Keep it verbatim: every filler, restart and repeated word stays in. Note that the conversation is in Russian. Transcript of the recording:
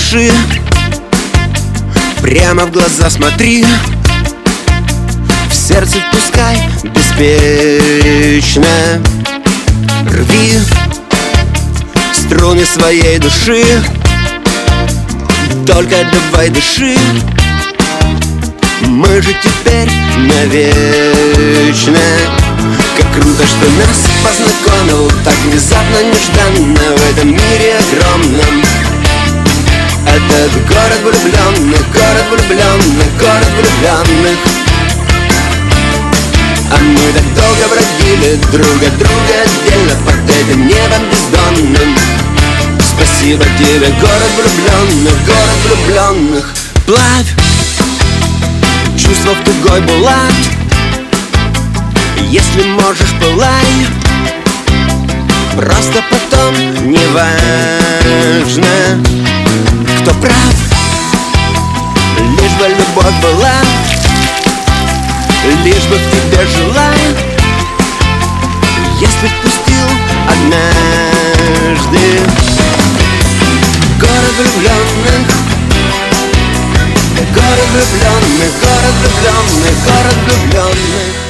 дыши, прямо в глаза смотри, в сердце впускай беспечно. Рви струны своей души, только давай дыши. Мы же теперь навечно. Как круто, что нас познакомил так внезапно, нежданно в этом мире огромном. Этот город влюбленных, город влюбленных, город влюбленных. А мы так долго бродили друг от друга отдельно под этим небом бездонным. Спасибо тебе, город влюбленных, город влюбленных. Плавь чувства в тугой булат, если можешь, пылай. Просто потом не важно, кто прав, лишь бы любовь была, лишь бы в тебе жила. Если впустил однажды. Город влюбленных, город влюбленных, город влюбленных, город влюбленных.